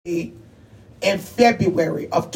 in February of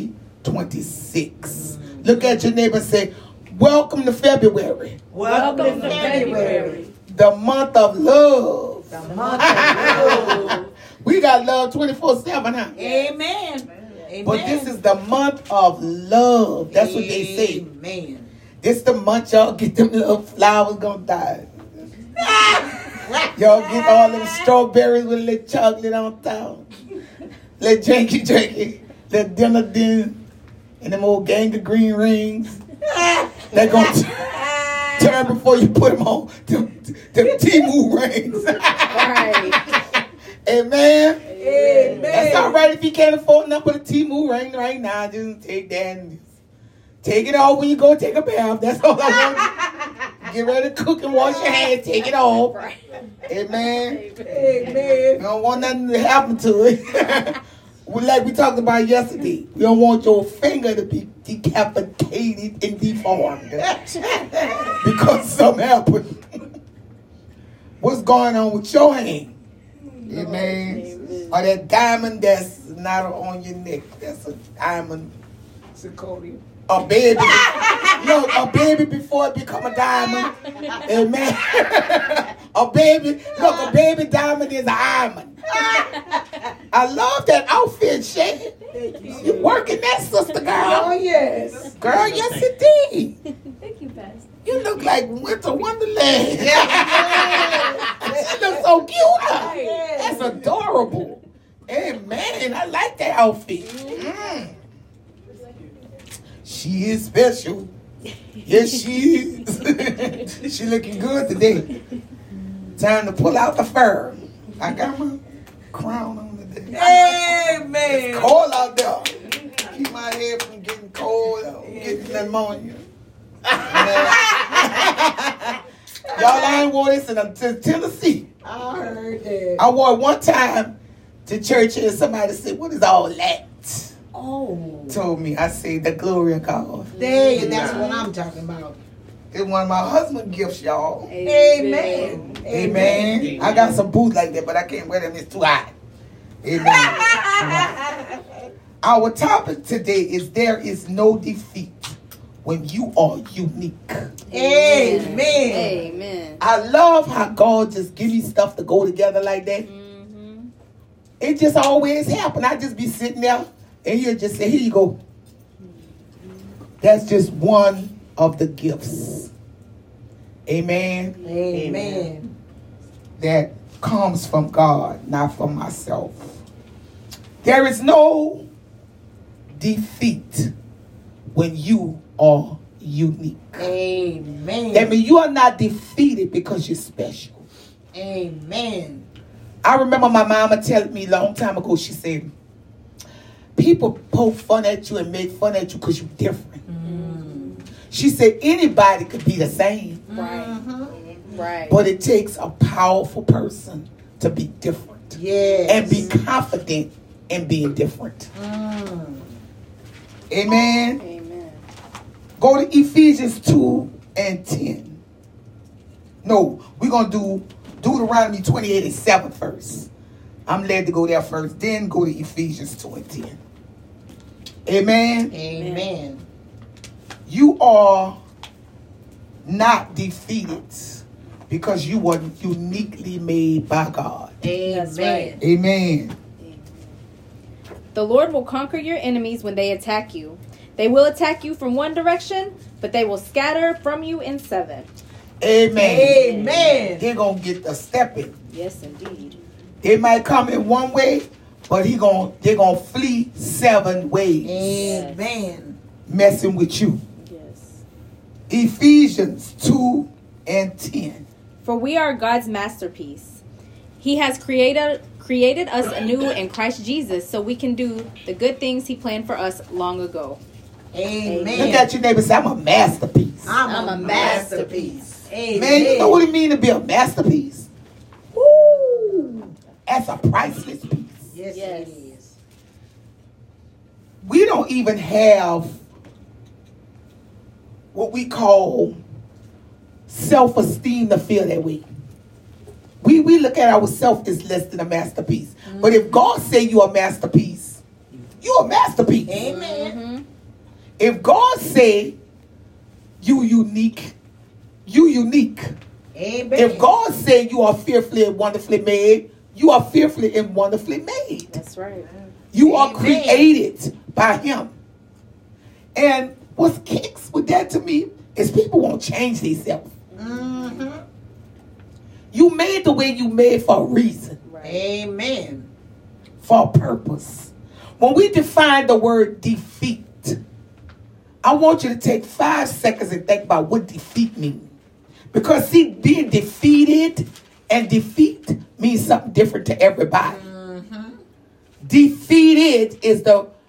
2026. Look at your neighbor and say, welcome to February. Welcome to February. The month of love. The month of love. We got love 24/7, huh? Amen. But this is the month of love. That's what they say. Amen. This the month y'all get them little flowers gonna die. Y'all get all them strawberries with a little chocolate on top. Little drinky, little dinner, and them old gang of green rings. They gonna turn before you put them on. Them Temu rings. Right. Amen. Amen. That's all right if you can't afford nothing but a Temu ring right now. Just take that and take it off when you go take a bath. That's all I want. Get ready to cook and wash your hands. Take it off. Amen. Amen. You don't want nothing to happen to it. Like we talked about yesterday, we don't want your finger to be decapitated and deformed because something happened. What's going on with your hand? Amen. Or that diamond that's not on your neck. That's a diamond. Zirconia. A baby. Look, a baby before it become a diamond. Amen. A baby diamond is a diamond. I love that outfit, Shay. You working that, sister girl. Oh, yes. Girl, yes indeed. Thank you, Pastor. You look like Winter Wonderland. She looks so cute. That's adorable. Amen. I like that outfit. She is special. Yes, she is. She looking good today. Time to pull out the fur. I got my crown on today. Amen. It's cold out there. Keep my head from getting cold or getting pneumonia. Y'all, I ain't wore this in Tennessee. I heard that. I wore it one time to church and somebody said, what is all that? Oh. Told me. I say the glory of God. There, that's what I'm talking about. It's one of my husband's gifts, y'all. Amen. Amen. I got some boots like that, but I can't wear them. It's too hot. Amen. Our topic today is there is no defeat when you are unique. Amen. Amen. I love how God just give you stuff to go together like that. Mm-hmm. It just always happen. I just be sitting there and he'll just say, here you go. That's just one of the gifts. Amen. Amen. That comes from God, not from myself. There is no defeat when you are unique. Amen. That means you are not defeated because you're special. Amen. I remember my mama telling me a long time ago, she said, people poke fun at you and make fun at you because you're different. She said anybody could be the same. Right. Right. But it takes a powerful person to be different. Yes. And be confident in being different. Amen. Amen. Go to Ephesians 2:10. No, we're going to do Deuteronomy 28:7 first. I'm led to go there first, then go to Ephesians 2:10. Amen. Amen. You are not defeated because you were uniquely made by God. That's right. Amen. The Lord will conquer your enemies when they attack you. They will attack you from one direction, but they will scatter from you in 7. Amen. Amen. They're going to get the stepping. Yes, indeed. They might come in one way, but they're going to flee 7 ways. Amen. Messing with you. Yes. Ephesians 2:10. For we are God's masterpiece. He has created us anew in Christ Jesus so we can do the good things he planned for us long ago. Amen. Look at your neighbor and say, I'm a masterpiece. I'm a masterpiece. Amen. Man, you know what it means to be a masterpiece? Woo! That's a priceless piece. Yes, Yes. it is. We don't even have what we call self-esteem to feel that way. We we look at ourselves as less than a masterpiece. But if God say you a masterpiece, you a masterpiece. Amen. If God say you unique, you unique. Amen. If God say you are fearfully and wonderfully made, you are fearfully and wonderfully made. That's right. You are Amen. created by him. And what kicks with that to me is people won't change themselves. Mm-hmm. You made the way you made for a reason, Right. Amen. for a purpose. When we define the word defeat, I want you to take 5 seconds and think about what defeat means. Because see, being defeated and defeat means something different to everybody. Mm-hmm. Defeat is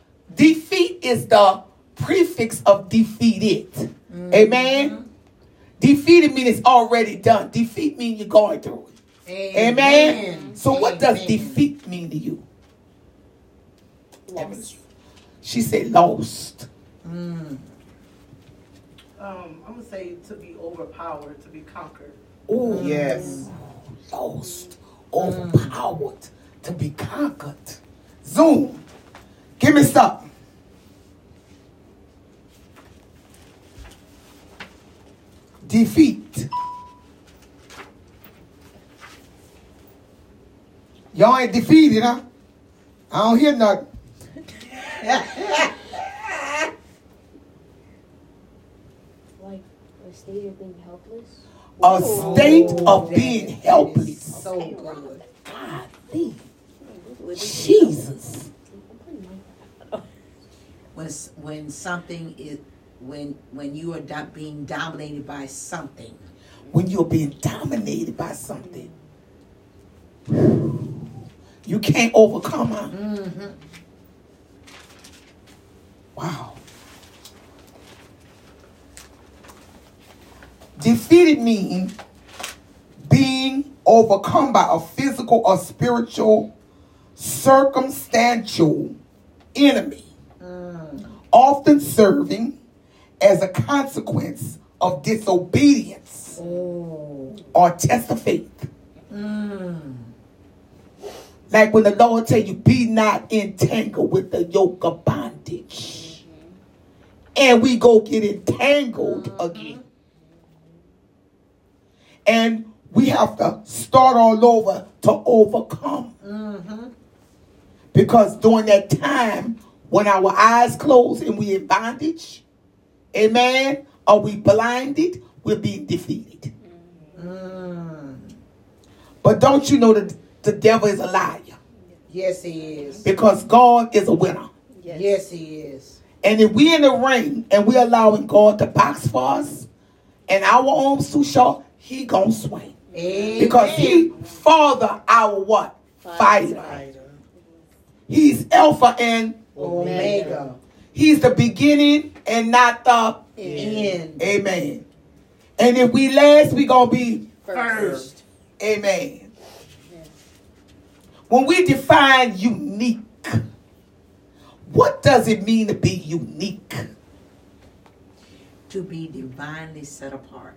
the prefix of defeated. Mm-hmm. Amen. Defeated means it's already done. Defeat means you're going through it. Amen. So what does Amen. defeat mean to you? Lost. She said lost. Mm. I'm gonna say to be overpowered, to be conquered. Oh Yes. lost, overpowered, to be conquered. Zoom. Give me something. Defeat. Y'all ain't defeated, huh? I don't hear nothing. Like a state of being helpless. A state of that being is helpless. So good. Golly. Jesus. When something is when you are being dominated by something. When you're being dominated by something, you can't overcome her. Mm-hmm. Wow. Defeated means being overcome by a physical or spiritual circumstantial enemy, often serving as a consequence of disobedience Oh. or test of faith. Mm. Like when the Lord tell you, be not entangled with the yoke of bondage. And we go get entangled again. And we have to start all over to overcome. Mm-hmm. Because during that time, when our eyes close and we in bondage, amen, or we blinded, we're being defeated. Mm. But don't you know that the devil is a liar? Yes, he is. Because God is a winner. Yes, he is. And if we in the ring and we allowing God to box for us and our arms too short, he gonna swing. Amen. Because he father our what? Fighter. He's Alpha and Omega. he's the beginning and not the End. amen. And if we last, we gonna be First. amen. When we define unique, what does it mean to be unique? To be divinely set apart.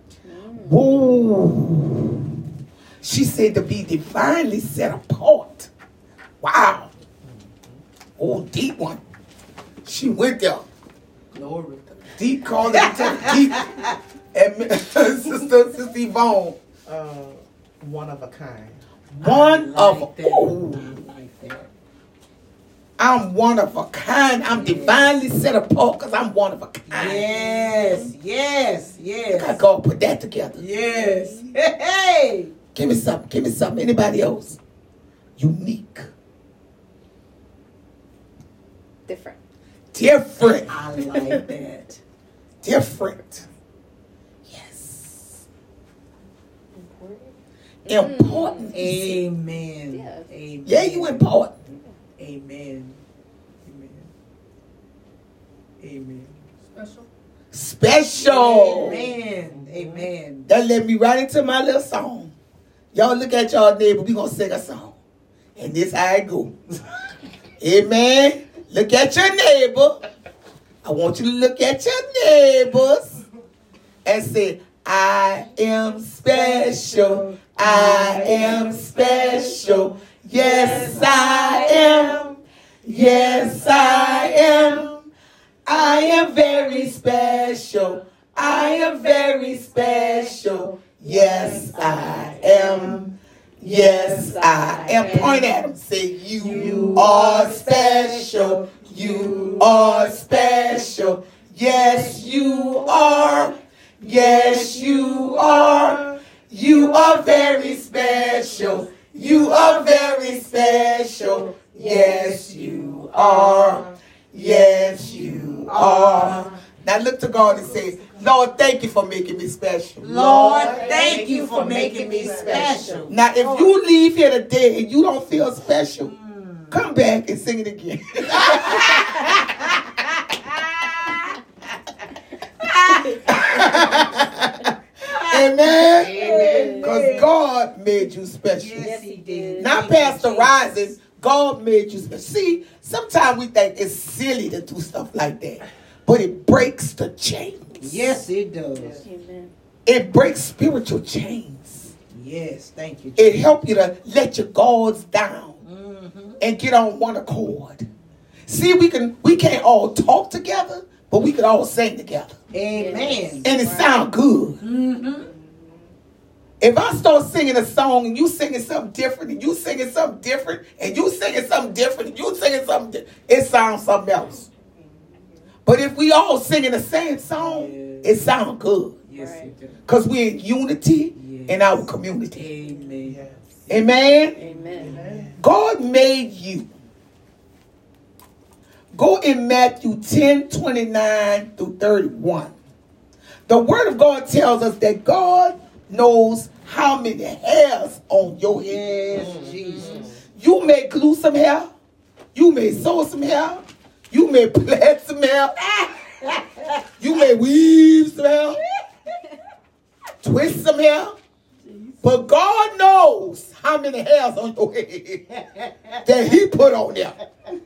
Whoa. She said to be divinely set apart. Wow. Oh, deep one. She went there. Glory. Deep called it to deep. And Sister Yvonne. One of a kind. One I like of that. oh, I like that. I'm one of a kind. I'm divinely set apart because I'm one of a kind. Yes, yes, I yes. gotta put that together. Yes. Hey. Give me something. Give me something. Anybody else? Unique. Different. Different. I like that. Different. Yes. Important. Important. Amen. Yeah. Amen. Yeah, you important. Amen. Amen. Amen. Special. Amen. Amen. That led me right into my little song. Y'all look at y'all neighbor. We gonna sing a song. And this how it go. Amen. Look at your neighbor. I want you to look at your neighbors and say, I am special. I am special. Yes, I am. Yes, I am. I am very special. I am very special. Yes, I am. Yes, I am. Point at him. Say, you are special. You are special. Yes, you are. Yes, you are. You are very special. You are very special. Yes, you are. Yes, you are. Now look to God and say, Lord, thank you for making me special. Lord, thank you for making me special. Now, if you leave here today and you don't feel special, come back and sing it again. Amen. Because God made you special. Yes, he did. Not Pastor Rising. God made you special. See, sometimes we think it's silly to do stuff like that, but it breaks the chains. Yes, it does. Amen. It breaks spiritual chains. Yes, thank you. It helps you to let your guards down and get on one accord. See, we can't all talk together, but we can all sing together. Amen. And it sound good. If I start singing a song and you singing something different and you singing something different and you singing something different and you singing something different, it sounds something else. But if we all singing the same song, it sounds good. Yes, it does. Because we're in unity in our community. Amen. Amen? Amen. God made you. Go in Matthew 10:29 through 31. The word of God tells us that God knows how many hairs on your head. Yes, Jesus. You may glue some hair. You may sew some hair. You may plait some hair. You may weave some hair. Twist some hair. But God knows how many hairs on your head that he put on there.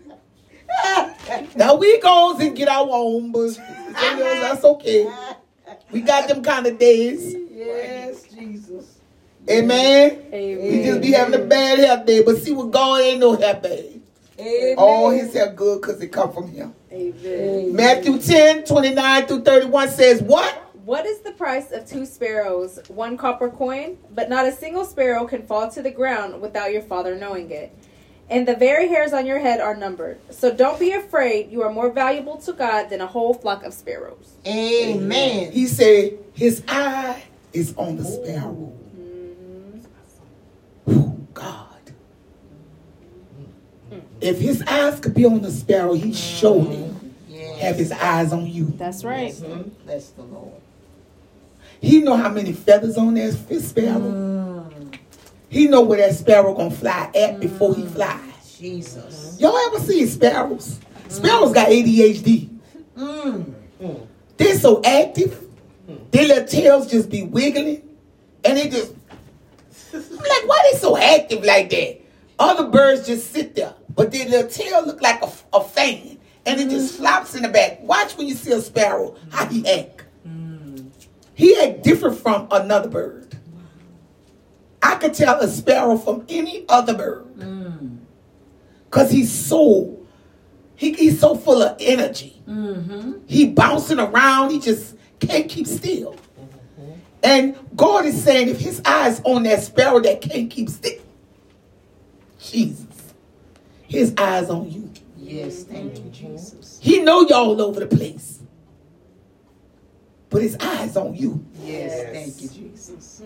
Now we goes and get our own, but that's okay. We got them kind of days. Yes, Jesus. Amen. Amen. We just be having a bad hair day, but see what God ain't no hair bad. Amen. All his hair good because it come from him. Amen. Matthew 10:29 through 31 says what? What is the price of 2 sparrows, 1 copper coin? But not a single sparrow can fall to the ground without your Father knowing it. And the very hairs on your head are numbered. So don't be afraid. You are more valuable to God than a whole flock of sparrows. Amen. He said his eye is on the sparrow. Whew, God. If his eyes could be on the sparrow, he surely have his eyes on you. That's right. Bless the Lord. He know how many feathers on that sparrow. He know where that sparrow gonna fly at before he flies. Jesus. Y'all ever see sparrows? Sparrows got ADHD. They're so active. Their little tails just be wiggling. And they just, I'm like, why they so active like that? Other birds just sit there. But their little tail look like a fan. And it just flops in the back. Watch when you see a sparrow, how he act. He act different from another bird. I could tell a sparrow from any other bird. Because he's so full of energy. He bouncing around. He just can't keep still. And God is saying if his eyes on that sparrow that can't keep still, Jesus, his eyes on you. Yes, thank you, Jesus. He know y'all all over the place. But his eyes on you. Yes, thank you, Jesus.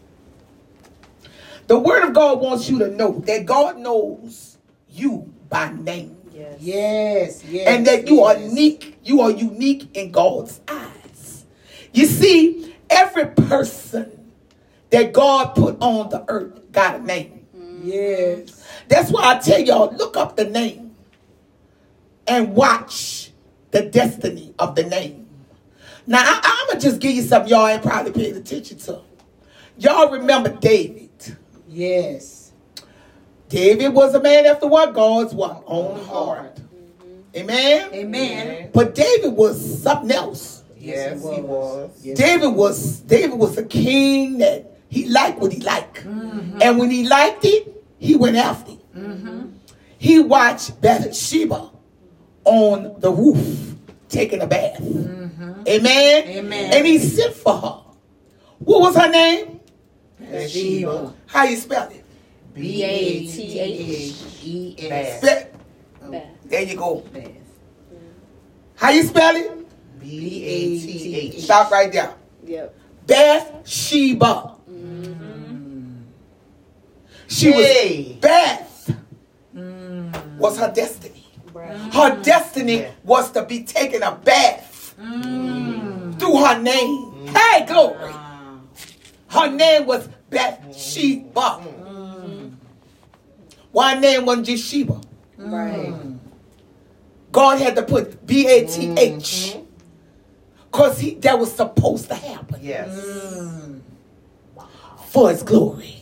The word of God wants you to know that God knows you by name. Yes, yes. And that you are unique. You are unique in God's eyes. You see, every person that God put on the earth got a name. Yes. That's why I tell y'all, look up the name and watch the destiny of the name. Now, I'm going to just give you something y'all ain't probably paid attention to. Y'all remember David. Yes. David was a man after what? God's what? Own heart. Amen? Amen. But David was something else. Yes, he was. Yes. David was a king that He liked what he liked. And when he liked it, he went after it. He watched Bathsheba on the roof taking a bath. Amen? Amen. And he sent for her. What was her name? Bathsheba. How you spell it? B-A-T-H-E-S. Be- Beth. There you go. Bath. How you spell it? B-A-T-H. Stop right there. Yep. Bathsheba. She was Beth was her destiny. Her destiny was to be taking a bath through her name. Hey, glory. Her name was Bathsheba. Why her name wasn't just Sheba? Right. God had to put B-A-T-H because that was supposed to happen Yes. for his glory.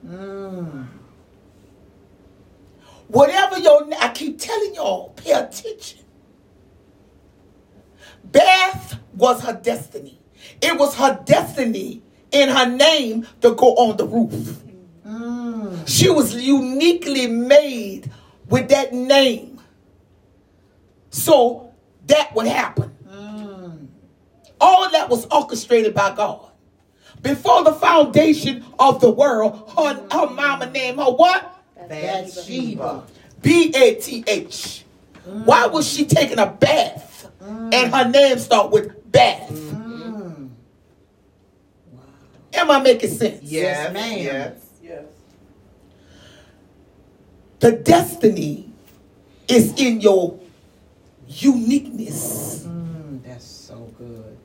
Whatever I keep telling y'all, pay attention. Beth was her destiny. It was her destiny in her name to go on the roof. She was uniquely made with that name. So that would happen. All of that was orchestrated by God. Before the foundation of the world, her mama named her what? Bathsheba. B-A-T-H. Why was she taking a bath? And her name start with Bath. Am I making sense? Yes, ma'am. Yes. Yes. The destiny is in your uniqueness. That's so good.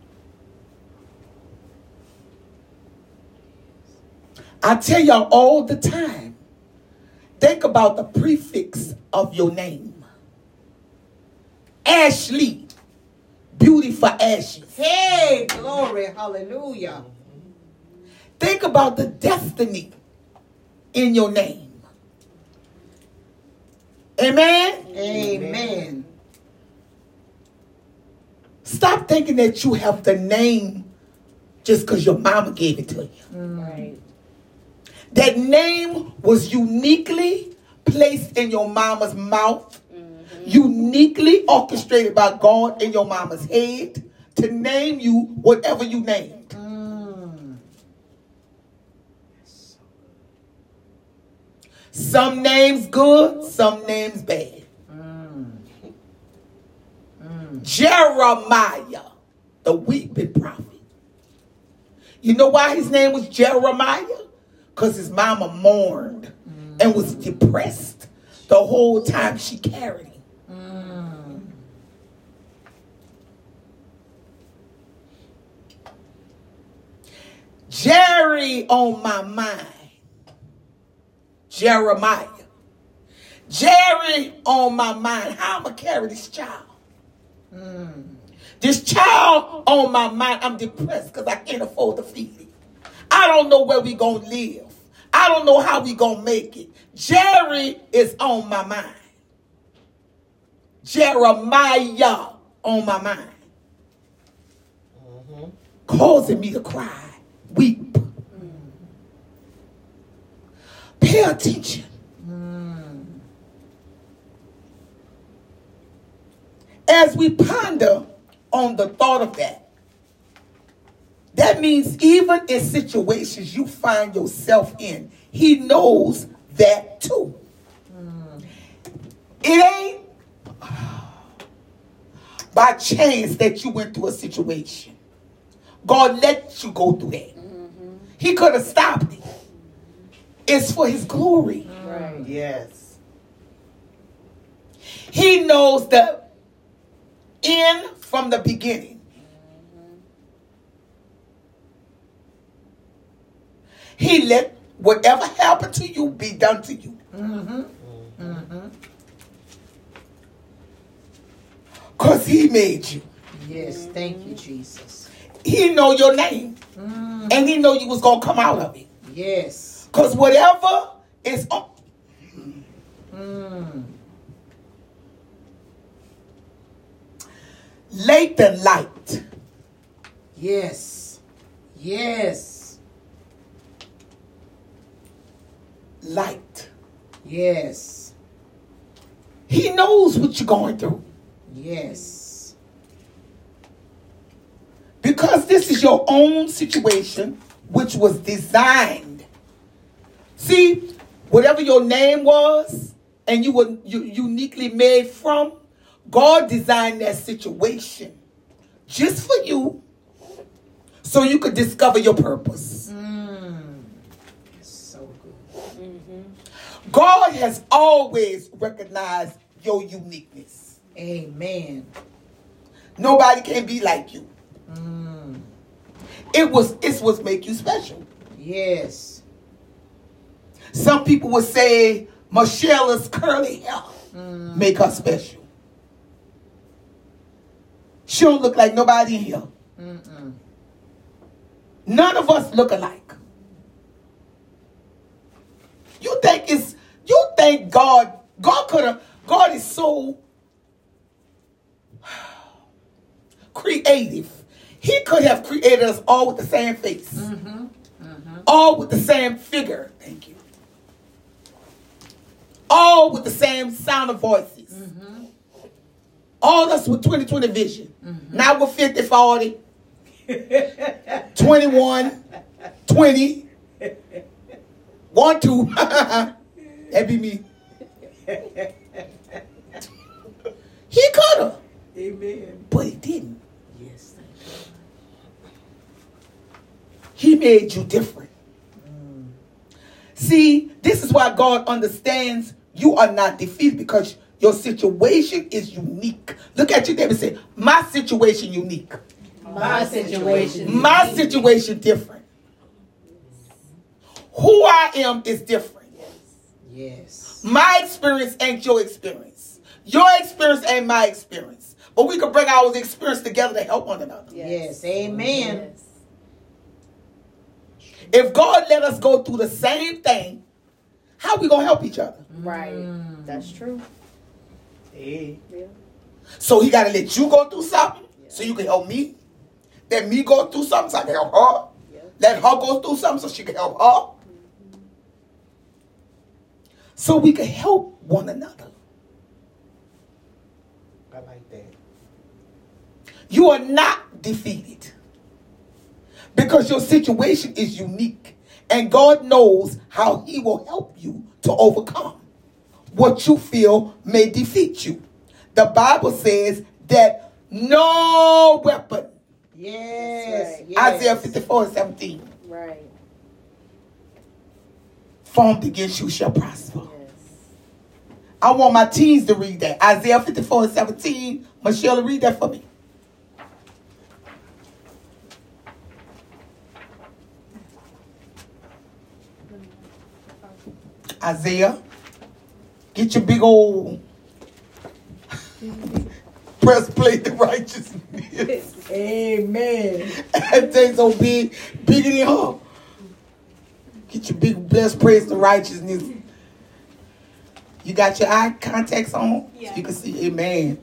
I tell y'all all the time, think about the prefix of your name. Ashley, beauty for ashes. Hey, glory, hallelujah. Think about the destiny in your name. Amen? Amen. Stop thinking that you have the name just because your mama gave it to you. Right. That name was uniquely placed in your mama's mouth, uniquely orchestrated by God in your mama's head to name you whatever you named. Some names good, some names bad. Jeremiah, the weeping prophet. You know why his name was Jeremiah? Because his mama mourned and was depressed the whole time she carried him. Jerry on my mind. Jeremiah. Jerry on my mind. How am I going to carry this child? This child on my mind. I'm depressed because I can't afford to feed it. I don't know where we going to live. I don't know how we going to make it. Jerry is on my mind. Jeremiah on my mind. Causing me to cry, weep. Pay attention. As we ponder on the thought of that, that means even in situations you find yourself in, he knows that too. It ain't by chance that you went through a situation. God let you go through that. He could have stopped it. It's for his glory. Right. Yes. He knows the end from the beginning. He let whatever happened to you be done to you. Because he made you. Yes, thank you, Jesus. He know your name. And he know you was going to come out of it. Yes. Because whatever is on. Late the light. Yes. Yes. light. Yes. He knows what you're going through. Yes. Because this is your own situation, which was designed. See, whatever your name was, and you were uniquely made from, God designed that situation just for you, so you could discover your purpose. So good. God has always recognized your uniqueness. Amen. Nobody can be like you. It's what make you special. Yes. Some people would say Michelle's curly hair make her special. She don't look like nobody in here. None of us look alike. You think God is so creative. He could have created us all with the same face. All with the same figure. Thank you. All with the same sound of voices. All us with 20/20 vision. Not with 50/40. 21, 20, 1, 2. That'd be me. He could have. Amen. But he didn't. Yes. He made you different. See, this is why God understands you are not defeated, because your situation is unique. Look at your neighbor and say, my situation unique. My situation. My situation different. Who I am is different. Yes. My experience ain't your experience. Your experience ain't my experience. But we can bring our experience together to help one another. Yes. Amen. Yes. If God let us go through the same thing, how we going to help each other? Right. That's true. Hey. Yeah. So he got to let you go through something so you can help me. Let me go through something so I can help her. Let her go through something so she can help her. So we can help one another. I like that. You are not defeated, because your situation is unique, and God knows how he will help you to overcome what you feel may defeat you. The Bible says that no weapon, Yes. Right. Yes. Isaiah 54:17, Right. formed against you shall prosper. Yes. I want my teens to read that. Isaiah 54:17. Michelle, read that for me. Isaiah, get your big old breastplate of righteousness. Amen. That thing's so big, bigger than her. Get your big breastplate of righteousness. You got your eye contacts on? Yeah. So you can see, amen.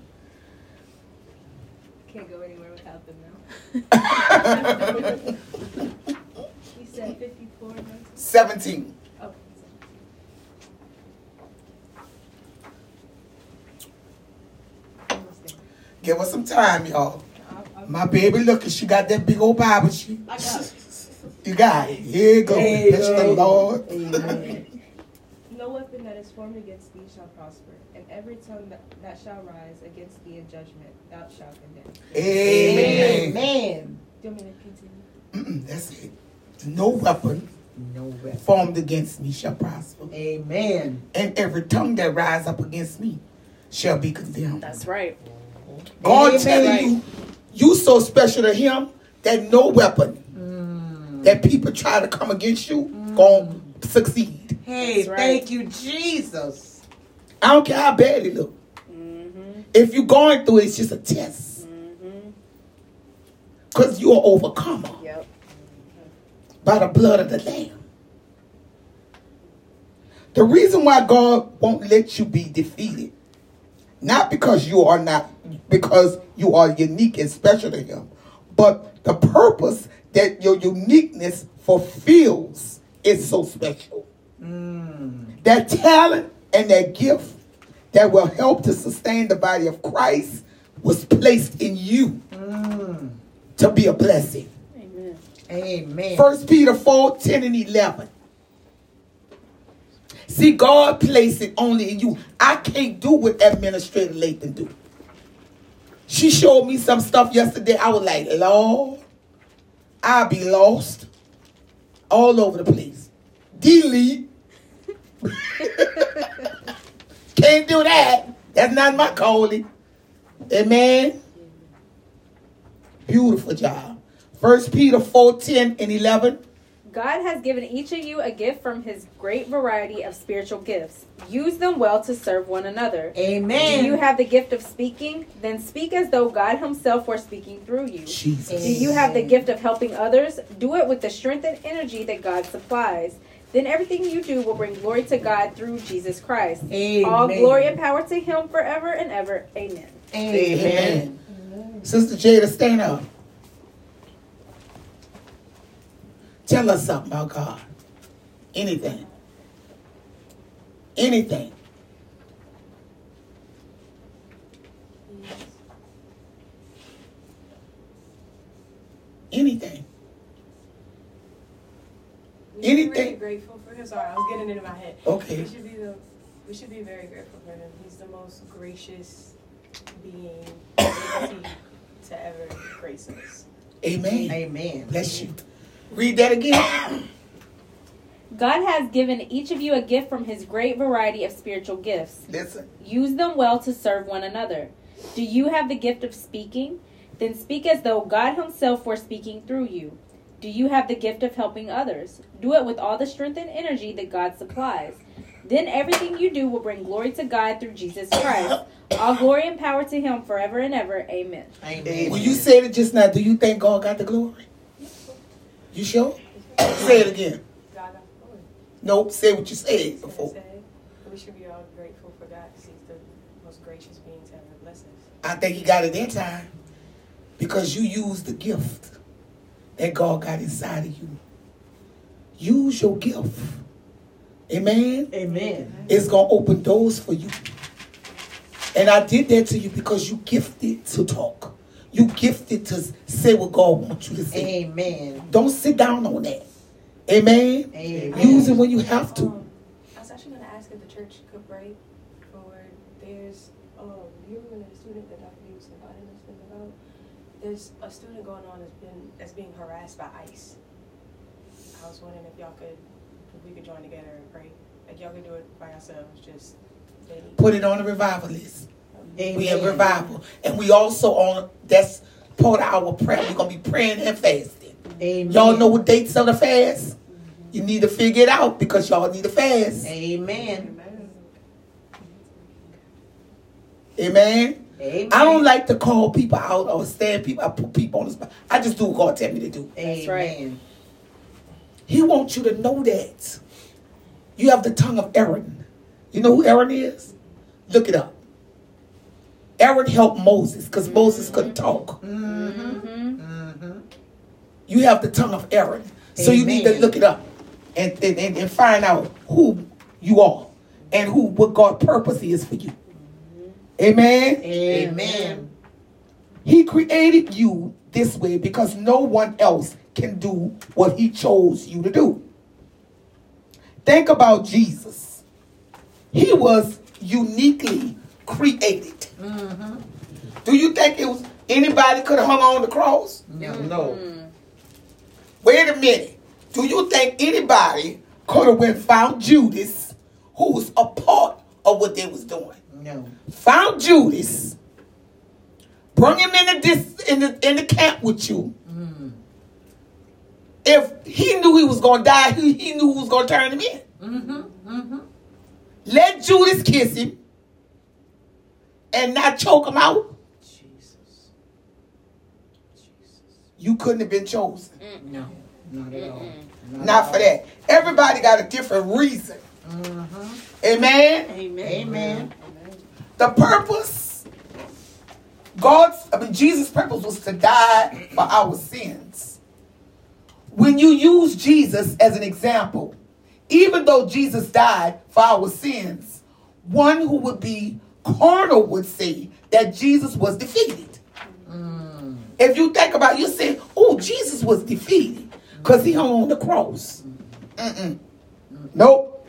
Can't go anywhere without them now. You said 54. 17. Oh. Almost there. Give us some time, y'all. My baby, look, she got that big old Bible. I got it. You got it. Here you go. There you Bless the go. Lord. Amen. No weapon that is formed against thee shall prosper, and every tongue that shall rise against thee in judgment thou shalt condemn. Amen. Amen. Do you want me to continue? That's it. No weapon No weapon. formed against me shall prosper. Amen. And every tongue that rise up against me shall be condemned. That's right. God Amen. telling you, you so special to him that no weapon that people try to come against you gonna succeed. Hey, That's right. thank you, Jesus. I don't care how bad it look. If you're going through it, it's just a test. Because you're an overcomer Yep. by the blood of the Lamb. The reason why God won't let you be defeated, not because you are unique and special to him, but the purpose that your uniqueness fulfills is so special. That talent and that gift that will help to sustain the body of Christ was placed in you to be a blessing. Amen. Amen. 1 Peter 4:10 and 11. See, God placed it only in you. I can't do what Administrator Lathan do. She showed me some stuff yesterday. I was like, Lord, I'll be lost all over the place. Delete. Can't do that. That's not my calling. Amen. Beautiful job. 1 Peter 4:10 and 11. God has given each of you a gift from his great variety of spiritual gifts. Use them well to serve one another. Amen. Do you have the gift of speaking? Then speak as though God himself were speaking through you. Jesus. Do you have the gift of helping others? Do it with the strength and energy that God supplies. Then everything you do will bring glory to God through Jesus Christ. Amen. All glory and power to him forever and ever. Amen. Amen. Sister Jada, stand up. Tell us something about God. Anything. Anything. Anything. We should be really Anything. grateful for him. Sorry, I was getting it in my head. Okay. We should be very grateful for him. He's the most gracious being to ever grace us. Amen. Amen. Bless you. Read that again. God has given each of you a gift from his great variety of spiritual gifts. Listen. Use them well to serve one another. Do you have the gift of speaking? Then speak as though God himself were speaking through you. Do you have the gift of helping others? Do it with all the strength and energy that God supplies. Then everything you do will bring glory to God through Jesus Christ. All glory and power to him forever and ever. Amen. Amen. When you said it just now, do you think God got the glory? You sure? Say it again. God got the glory. Nope, say what you said As I before. said, we should be all grateful for God because he's the most gracious being to ever bless us. I think he got it that time because you used the gift that God got inside of you. Use your gift. Amen? Amen. It's going to open doors for you. And I did that to you because you gifted to talk. You gifted to say what God wants you to say. Amen. Don't sit down on that. Amen? Amen. Use it when you have to. I was actually going to ask if the church could pray for there's you and a student that Dr. B was inviting us to about. There's a student going on that's being harassed by ICE. I was wondering if we could join together and pray. Like y'all could do it by yourselves, just maybe. Put it on the revival list. Amen. We have revival. And we also on, that's part of our prayer. We're going to be praying and fasting. Amen. Y'all know what dates of the fast? You need to figure it out because y'all need to fast. Amen. Amen. Amen. I don't like to call people out or stand people. I put people on the spot. I just do what God tell me to do. That's right. Amen. He wants you to know that. You have the tongue of Aaron. You know who Aaron is? Look it up. Aaron helped Moses because Moses couldn't talk. You have the tongue of Aaron. So you need to Amen. look it up and find out who you are and what God's purpose is for you. Amen. Amen. He created you this way because no one else can do what he chose you to do. Think about Jesus. He was uniquely created. Do you think it was anybody could have hung on the cross? No. Wait a minute. Do you think anybody could have went found Judas, who was a part of what they was doing? No. Found Judas, bring him in the camp with you. If he knew he was going to die, he knew who was going to turn him in. Let Judas kiss him and not choke him out. Jesus. You couldn't have been chosen. No. Not at all. Not for that. Everybody got a different reason. Amen. Amen. The purpose, Jesus' purpose was to die for our sins. When you use Jesus as an example, even though Jesus died for our sins, one who would be carnal would say that Jesus was defeated. If you think about it, you say, oh, Jesus was defeated because he hung on the cross. Nope.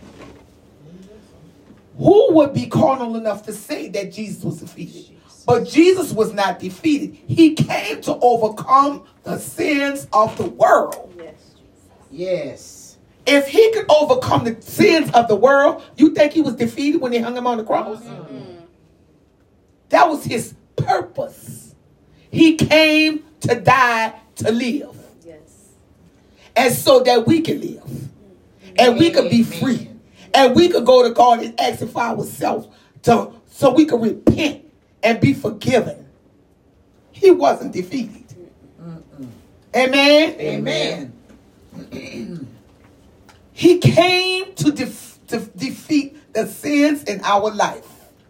Who would be carnal enough to say that Jesus was defeated? But Jesus was not defeated. He came to overcome the sins of the world. Yes. If he could overcome the sins of the world, you think he was defeated when they hung him on the cross? That was his purpose. He came to die to live. Yes. And so that we can live. And we could be free. And we could go to God and ask him for ourselves so we could repent and be forgiven. He wasn't defeated. Amen? Amen. He came to defeat the sins in our life.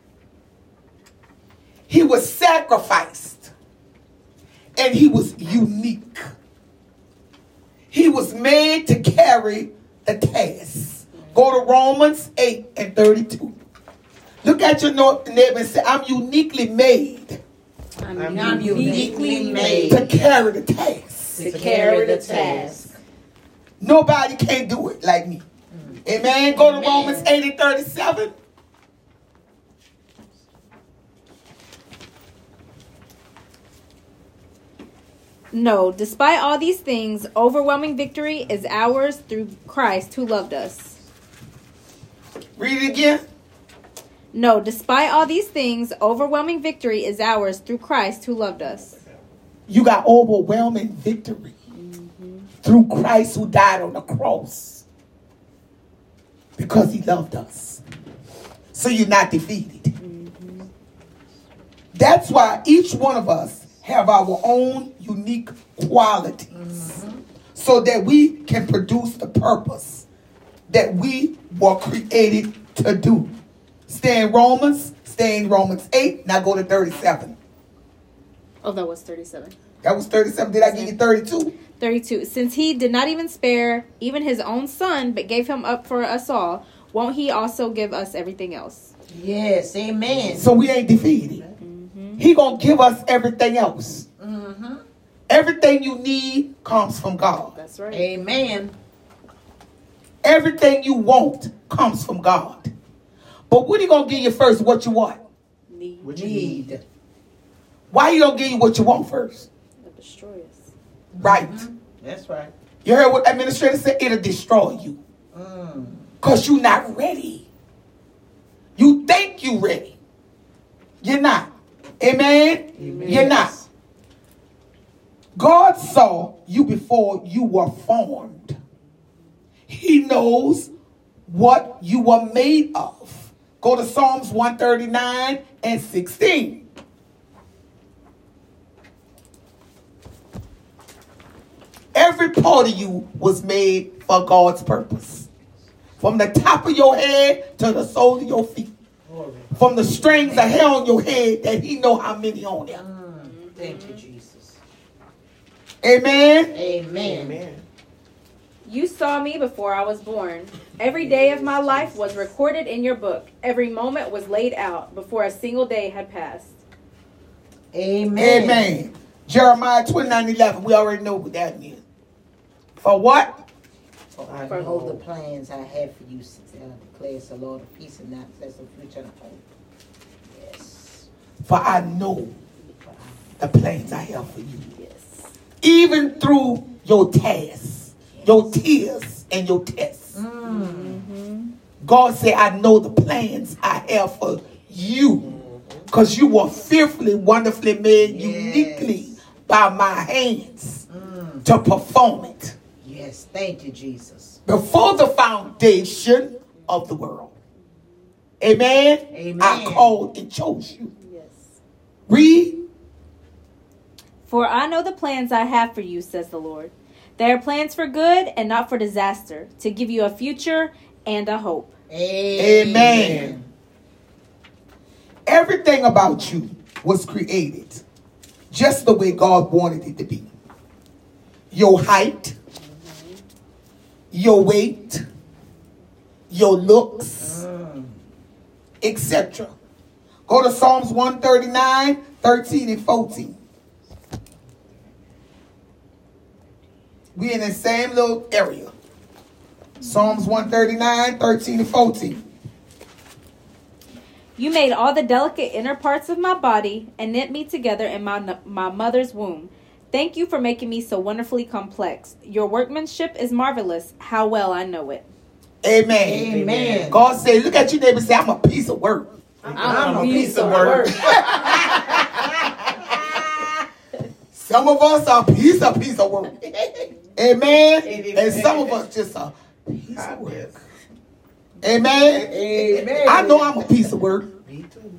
He was sacrificed. And he was unique. He was made to carry the task. Go to Romans 8:32. Look at your neighbor and say, I'm uniquely made. I'm uniquely made to carry the task. to carry the task. Nobody can do it like me. Amen. Go to Romans 8:37. No, despite all these things, overwhelming victory is ours through Christ who loved us. Read it again. No, despite all these things, overwhelming victory is ours through Christ who loved us. You got overwhelming victory through Christ who died on the cross because he loved us. So you're not defeated. That's why each one of us have our own unique qualities so that we can produce the purpose that we were created to do. Stay in Romans 8. Now go to 37. Oh, that was 37. That was 37. Did I give you 32? 32. Since he did not even spare even his own son, but gave him up for us all, won't he also give us everything else? Yes, amen. So we ain't defeated. He gonna give us everything else. Everything you need comes from God. That's right. Amen. Everything you want comes from God. But what he gonna give you first? What you want? Need. Why he gonna give you what you want first? It'll destroy us. Right. That's right. You heard what administrator said? It'll destroy you. Because you're not ready. You think you're ready. You're not. Amen? You're not. God saw you before you were formed. He knows what you were made of. Go to Psalms 139 and 16. Every part of you was made for God's purpose. From the top of your head to the sole of your feet. From the strings of hair on your head that he know how many on there. Thank you, Jesus. Amen? Amen. Amen. You saw me before I was born. Every day of my life was recorded in your book. Every moment was laid out before a single day had passed. Amen. Amen. Jeremiah 29:11. We already know what that means. For what? For I know the plans I have for you, declares the Lord of peace and not of future and hope. Yes. For I know the plans I have for you. Yes. Even through your tasks, your tears, and your tests. God said, I know the plans I have for you. Because you were fearfully, wonderfully made uniquely by my hands to perform it. Yes. Thank you, Jesus. Before the foundation of the world. Amen? Amen. I called and chose you. Yes. Read. For I know the plans I have for you, says the Lord. They are plans for good and not for disaster, to give you a future and a hope. Amen. Everything about you was created just the way God wanted it to be. Your height, your weight, your looks, etc. Go to Psalms 139, 13 and 14. We in the same little area. Psalms 139, 13 and 14. You made all the delicate inner parts of my body and knit me together in my mother's womb. Thank you for making me so wonderfully complex. Your workmanship is marvelous. How well I know it. Amen. Amen. God say, look at your neighbor and say, I'm a piece of work. I'm a piece of work. Some of us are a piece of work. Amen. And some of us just a piece of work. Amen. Amen. I know I'm a piece of work. Me too.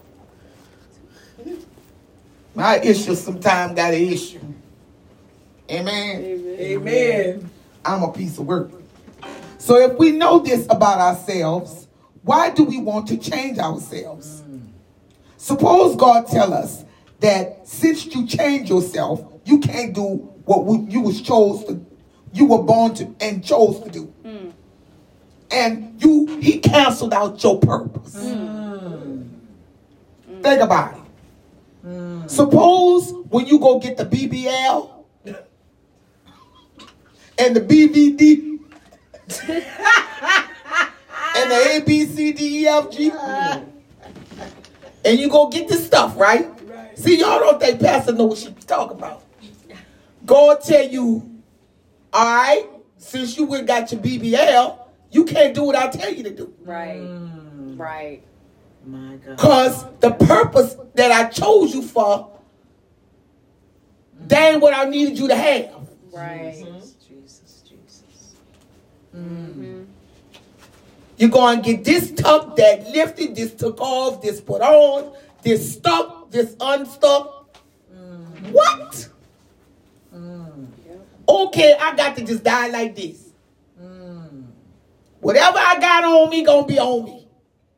My issue sometimes got an issue. Amen. Amen. I'm a piece of work. So if we know this about ourselves, why do we want to change ourselves? Suppose God tell us that since you change yourself, you can't do what you were born to and chose to do. And he canceled out your purpose. Think about it. Suppose when you go get the BBL and the BVD and the ABCDEFG and you go get this stuff, right? See, y'all don't think Pastor know what she be talking about. God tell you, all right, since you went got your BBL, you can't do what I tell you to do. Right. Right. My God. Because the purpose that I chose you for, that ain't what I needed you to have. Right. Jesus. You're going to get this tucked, that lifted, this took off, this put on, this stuck, this unstuck. What? Okay, I got to just die like this. Whatever I got on me, going to be on me.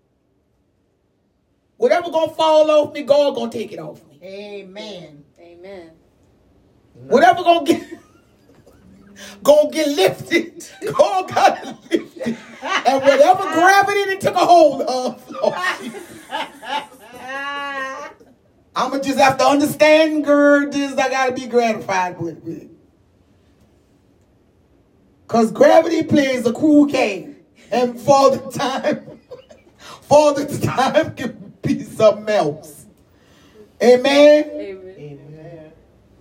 Whatever going to fall off me, God going to take it off me. Amen. Amen. Whatever going to get lifted, God got to lift it. And whatever gravity that took a hold of, Lord Jesus, I'm going to just have to understand, girl, this I got to be gratified with it. Because gravity plays a cruel game. And for the time can be something else. Amen? Amen.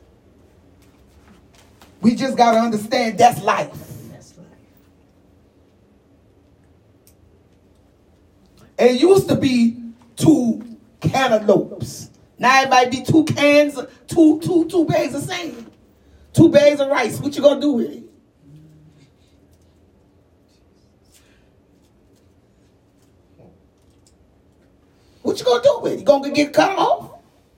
We just got to understand that's life. And it used to be 2 cantaloupes. Now it might be 2 cans, two bags of sand. 2 bags of rice. What you gonna do with it? What you gonna do with it? You gonna get cut off?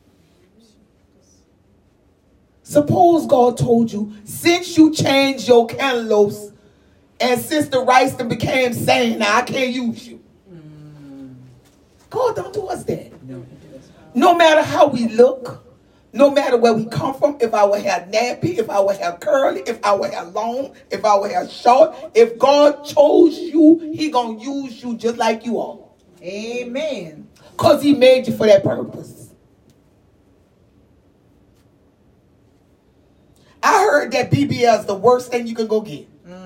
Suppose God told you, since you changed your cantaloupes and since the rice then became sand, now I can't use you. God don't do us that. No matter how we look, no matter where we come from, if our hair nappy, if our hair curly, if our hair long, if our hair short, if God chose you, he gonna use you just like you are. Amen. Because he made you for that purpose. I heard that BBL is the worst thing you can go get.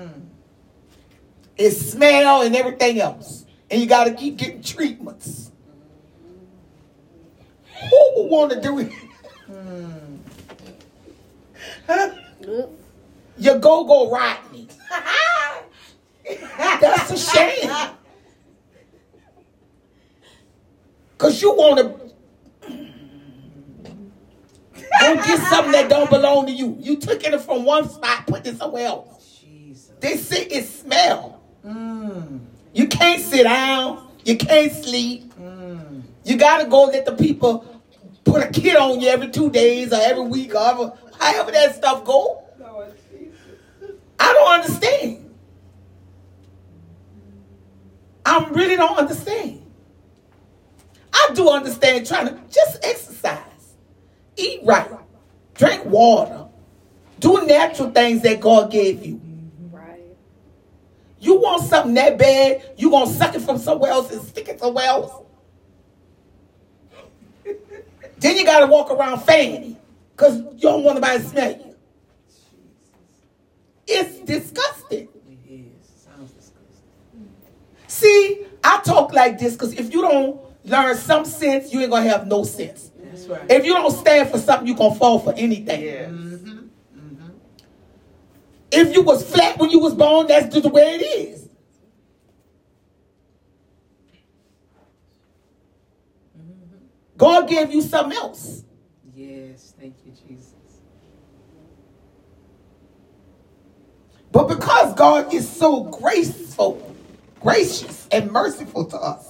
It smell and everything else. And you got to keep getting treatments. Who would want to do it? Your go-go Rodney. That's a shame. Because you want to go get something that don't belong to you. You took it from one spot, put it somewhere else. Jesus. They say it smell. You can't sit down. You can't sleep. You got to go let the people put a kit on you every 2 days or every week or however that stuff go. I don't understand. I really don't understand. I do understand trying to just exercise, eat right, drink water, do natural things that God gave you. You want something that bad, you going to suck it from somewhere else and stick it somewhere else. Then you got to walk around fanny because you don't want nobody to smell you. It's disgusting. It is. Sounds disgusting. See, I talk like this because if you don't learn some sense, you ain't going to have no sense. That's right. If you don't stand for something, you're going to fall for anything. Yeah. If you was flat when you was born, that's just the way it is. God gave you something else. Yes, thank you, Jesus. But because God is so graceful, gracious, and merciful to us,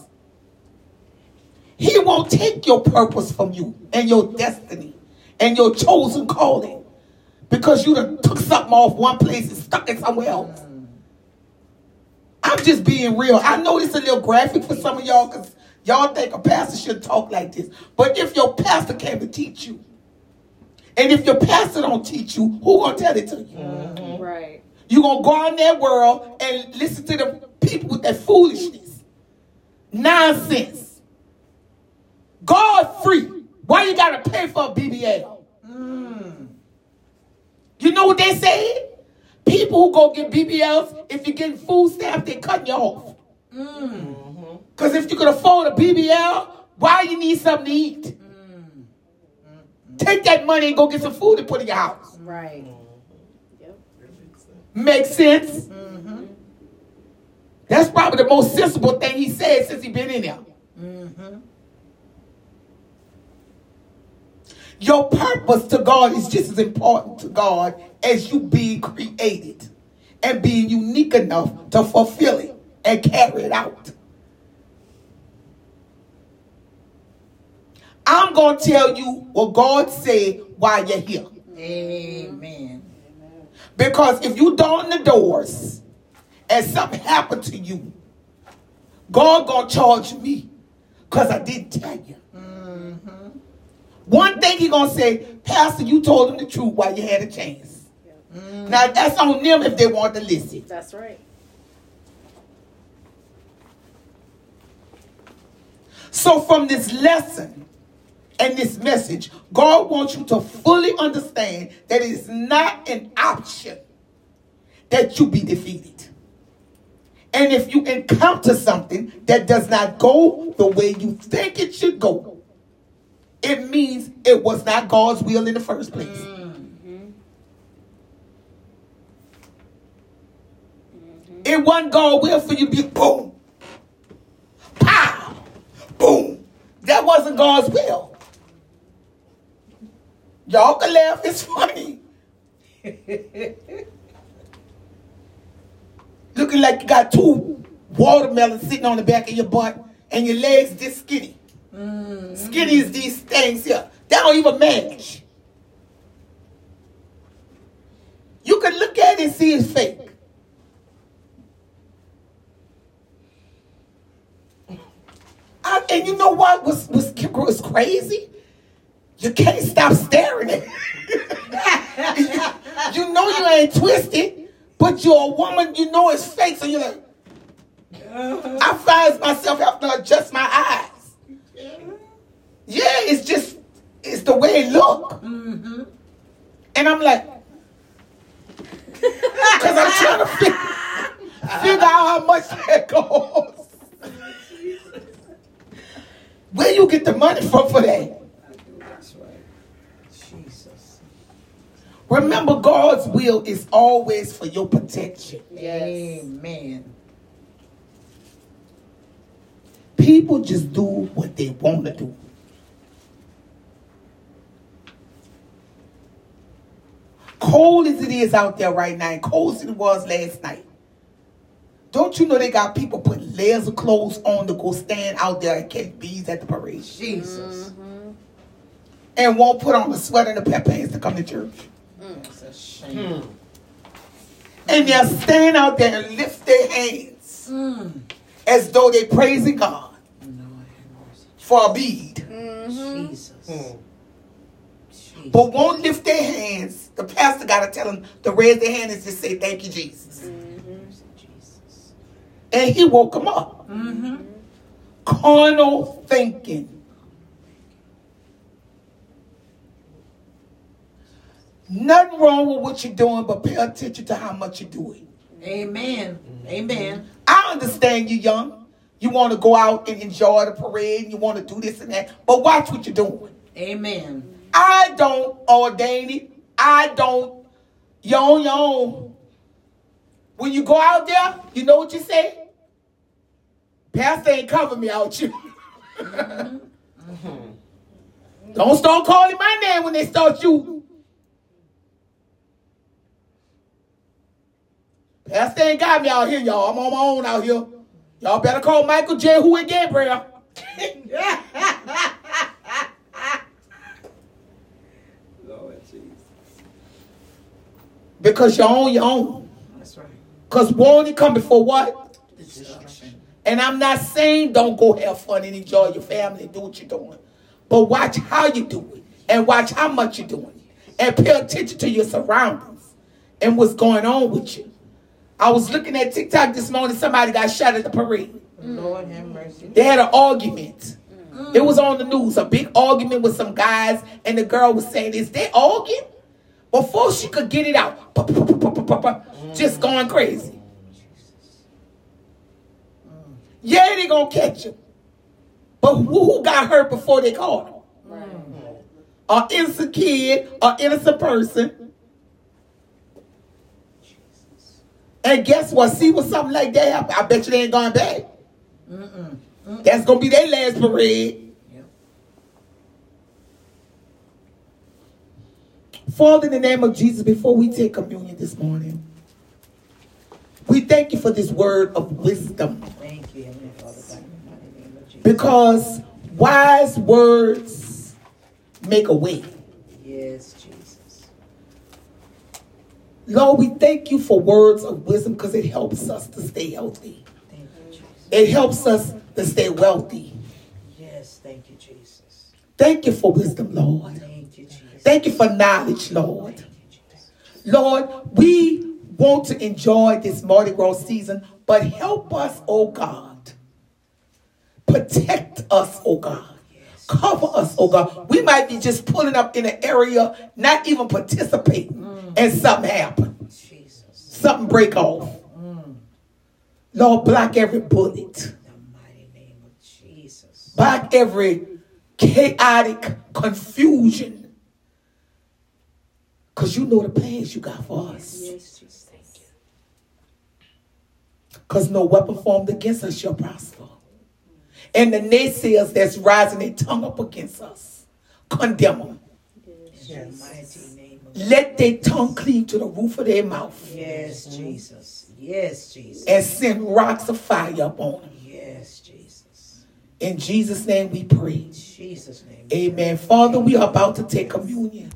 He won't take your purpose from you and your destiny and your chosen calling because you done took something off one place and stuck it somewhere else. I'm just being real. I know it's a little graphic for some of y'all because y'all think a pastor should talk like this. But if your pastor came to teach you, and if your pastor don't teach you, who gonna tell it to you? Right. You're going to go out in that world and listen to the people with that foolishness. Nonsense. God free. Why you got to pay for a BBL? You know what they say? People who go get BBLs, if you're getting food stamps, they're cutting you off. Because if you can afford a BBL, why you need something to eat? Take that money and go get some food and put in your house. Right. Makes sense? That's probably the most sensible thing he said since he been in there. Your purpose to God is just as important to God as you being created and being unique enough to fulfill it and carry it out. I'm going to tell you what God said while you're here. Amen. Because if you darn the doors and something happened to you, God gonna charge me because I didn't tell you. One thing he gonna say, Pastor, you told him the truth while you had a chance. Now that's on them if they want to listen. That's right. So from this lesson and this message, God wants you to fully understand that it is not an option that you be defeated. And if you encounter something that does not go the way you think it should go, it means it was not God's will in the first place. It wasn't God's will for you to be boom, pow, boom. That wasn't God's will. Y'all can laugh, it's funny. Looking like you got two watermelons sitting on the back of your butt and your legs this skinny. Skinny as these things here. They don't even match. You can look at it and see it's fake. And you know what was crazy? You can't stop staring at it. You know you ain't twisted, but you're a woman, you know it's fake, so you're like, I find myself having to adjust my eyes. Yeah, it's the way it look. And I'm like, because I'm trying to figure out how much that goes. Where you get the money from for that? That's right. Jesus. Remember, God's will is always for your protection. Amen. People just do what they want to do. Cold as it is out there right now, and cold as it was last night. Don't you know they got people putting layers of clothes on to go stand out there and catch bees at the parade? Jesus. And won't put on the sweater and the pep pants to come to church. That's a shame. And they'll stand out there and lift their hands as though they're praising God for a bead. Jesus. But won't lift their hands. The pastor got to tell them to raise their hand and just say, thank you, Jesus. Jesus. And he woke them up. Carnal thinking. Nothing wrong with what you're doing, but pay attention to how much you're doing. Amen. Amen. I understand you're young. You want to go out and enjoy the parade, and you want to do this and that, but watch what you're doing. Amen. I don't ordain it. I don't. You're on your own. When you go out there, you know what you say? Pastor ain't cover me out you. Don't start calling my name when they start shooting. Pastor ain't got me out here, y'all. I'm on my own out here. Y'all better call Michael J. Who and Gabriel. Lord Jesus. Because you're on your own. That's right. Because warning come before what? Destruction. And I'm not saying don't go have fun and enjoy your family and do what you're doing. But watch how you do it. And watch how much you're doing. And pay attention to your surroundings. And what's going on with you. I was looking at TikTok this morning. Somebody got shot at the parade. Lord have mercy. They had an argument. It was on the news. A big argument with some guys. And the girl was saying, is they arguing? Before she could get it out. Just going crazy. Yeah, they gonna catch him. But who got hurt before they caught him? An innocent kid, an innocent person. And guess what? See what something like that happen? I bet you they ain't going back. That's gonna be their last parade. Yep. Father, in the name of Jesus, before we take communion this morning, we thank you for this word of wisdom. Thank you, Heavenly Father, God, in the mighty name of Jesus. Because wise words make a way. Yes, Jesus. Lord, we thank you for words of wisdom because it helps us to stay healthy. Thank you, Jesus. It helps us to stay wealthy. Yes, thank you, Jesus. Thank you for wisdom, Lord. Thank you, Jesus. Thank you for knowledge, Lord. Thank you, Jesus. Lord, we want to enjoy this Mardi Gras season, but help us, oh God. Protect us, oh God. Cover us, oh God. We might be just pulling up in an area, not even participating, and something happen. Jesus. Something break off. Lord, block every bullet. In the mighty name of Jesus. Block every chaotic confusion. Because you know the plans you got for us. Yes, Jesus. Thank you. Because no weapon formed against us shall prosper. And the naysayers that's rising their tongue up against us, condemn them. In the mighty name of Let their tongue cleave to the roof of their mouth. Yes, Jesus. Yes, Jesus. And send rocks of fire upon them. Yes, Jesus. In Jesus' name we pray. In Jesus' name. Amen. Father, we are about to take communion.